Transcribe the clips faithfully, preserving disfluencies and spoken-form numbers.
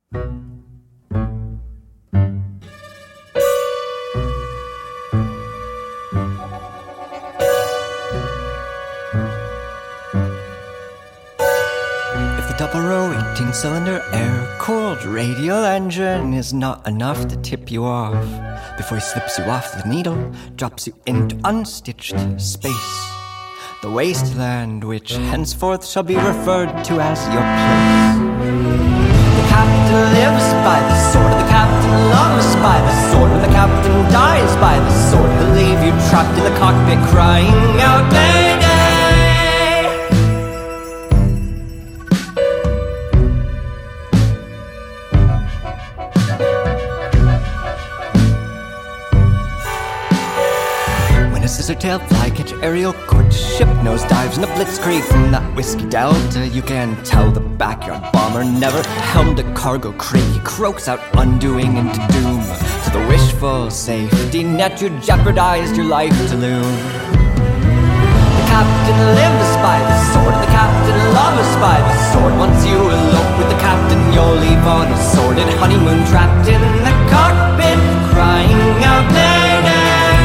Cylinder air-cooled radial engine is not enough to tip you off before he slips you off the needle, drops you into unstitched space, the wasteland which henceforth shall be referred to as your place. The captain lives by the sword, the captain loves by the sword. When the captain dies by the sword, he'll leave you trapped in the cockpit crying out, Mayday! Tail fly, catch aerial court, ship nose dives in the blitzkrieg from that whiskey delta. You can tell the backyard bomber never helmed a cargo crate. He croaks out undoing into doom. To the wishful safety net you jeopardized your life to loom. The captain lives by the sword, the captain loves by the sword. Once you elope with the captain, you'll leave on a sordid honeymoon, trapped in the cockpit, crying out, Mayday!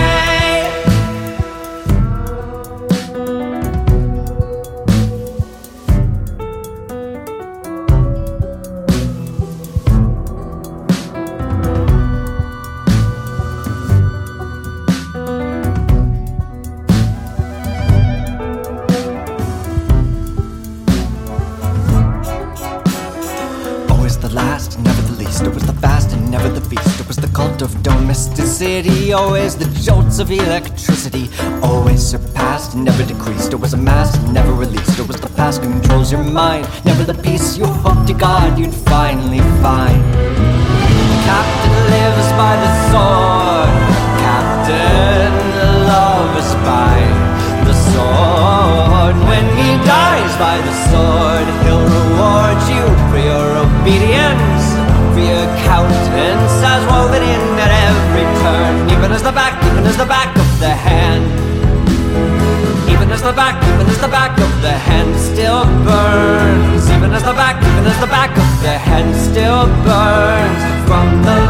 City, always the jolts of electricity, always surpassed, never decreased. It was amassed, never released. It was the past controls your mind, never the peace you hoped to God you'd finally find. The captain lives by the sword, captain loves by the sword. When he dies by the sword, he'll reward you for your obedience, for your countenance as woven in at every turn, even as the back, even as the back of the hand, even as the back, even as the back of the hand still burns, even as the back, even as the back of the hand still burns from the